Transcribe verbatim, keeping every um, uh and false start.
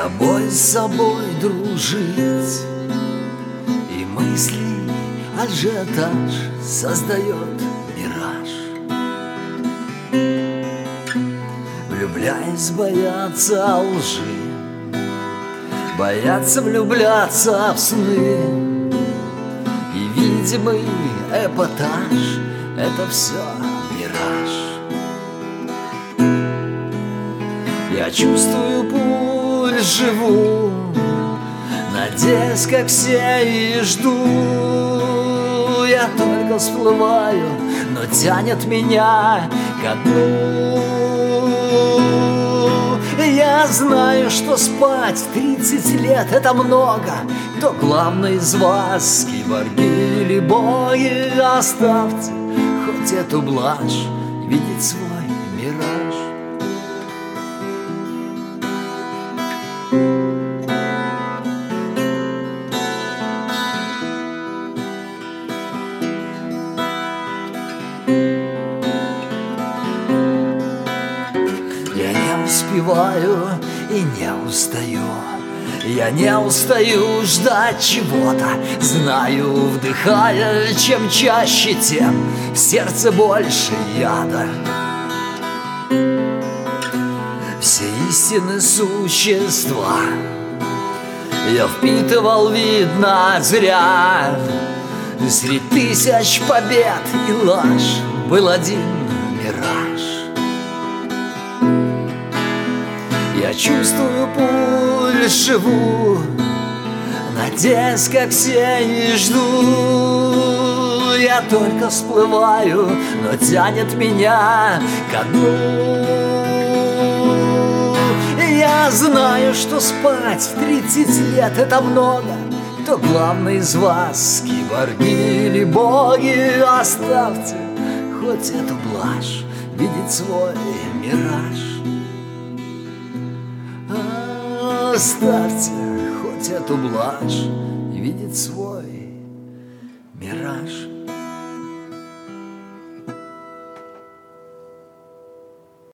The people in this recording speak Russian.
тобой с собой дружить, и мысли ажиотаж создает мираж. Влюбляясь, боятся лжи, боятся влюбляться в сны, и видимый эпатаж — это все мираж. Я чувствую пульс, живу, надеюсь, как все, и жду. Я только всплываю, но тянет меня ко дну. Я знаю, что спать в тридцать лет — это много. Кто главный из вас, киборги или боги? Оставьте хоть эту блажь, видеть свой мираж. Я не успеваю и не устаю, я не устаю ждать чего-то. Знаю, вдыхая, чем чаще, тем в сердце больше яда. Все истины существа я впитывал, видно, зря. Среди тысяч побед и ложь был один мираж. Я чувствую пульс, живу, надеюсь, как все, и жду. Я только всплываю, но тянет меня ко дну. Я знаю, что спать в тридцать лет — это много. Кто главный из вас, киборги или боги? Оставьте хоть эту блажь, видеть свой мираж. Оставьте хоть эту блажь и видеть свой мираж.